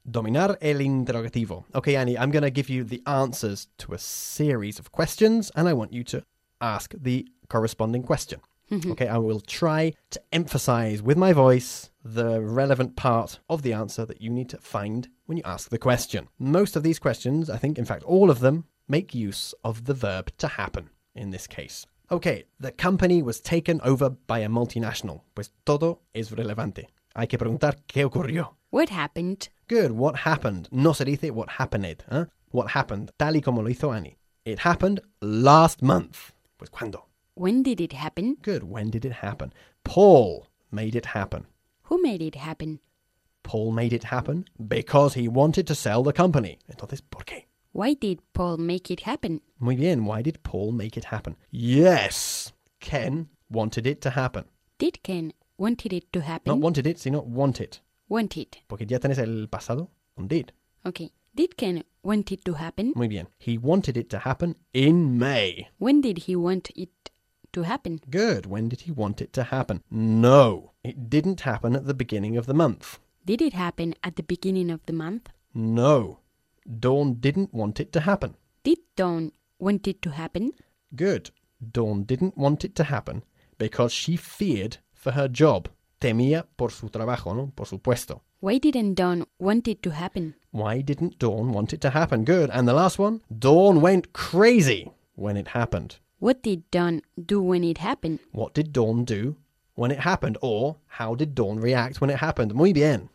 Dominar el interrogativo. Okay, Annie, I'm going to give you the answers to a series of questions, and I want you to ask the corresponding question. Okay, I will try to emphasize with my voice the relevant part of the answer that you need to find when you ask the question. Most of these questions, I think, in fact, all of them, make use of the verb to happen in this case. Okay, the company was taken over by a multinational. Pues todo es relevante. Hay que preguntar qué ocurrió. What happened? Good, what happened? No se dice what happened. ¿Eh? What happened? Tal y como lo hizo Annie. It happened last month. Pues ¿cuándo? When did it happen? Good, when did it happen? Paul made it happen. Who made it happen? Paul made it happen because he wanted to sell the company. Entonces, ¿por qué? Why did Paul make it happen? Muy bien, why did Paul make it happen? Yes, Ken wanted it to happen. Did Ken wanted it to happen? Not wanted it, sino want it. Want it. Porque ya tenés el pasado on did. Okay. Did Ken want it to happen? Muy bien. He wanted it to happen in May. When did he want it to happen? Good. When did he want it to happen? No, it didn't happen at the beginning of the month. Did it happen at the beginning of the month? No, Dawn didn't want it to happen. Did Dawn want it to happen? Good. Dawn didn't want it to happen because she feared for her job. Temía por su trabajo, ¿no? Por su puesto. Why didn't Dawn want it to happen? Why didn't Dawn want it to happen? Good. And the last one? Dawn went crazy when it happened. What did Dawn do when it happened? What did Dawn do when it happened? Or how did Dawn react when it happened? Muy bien.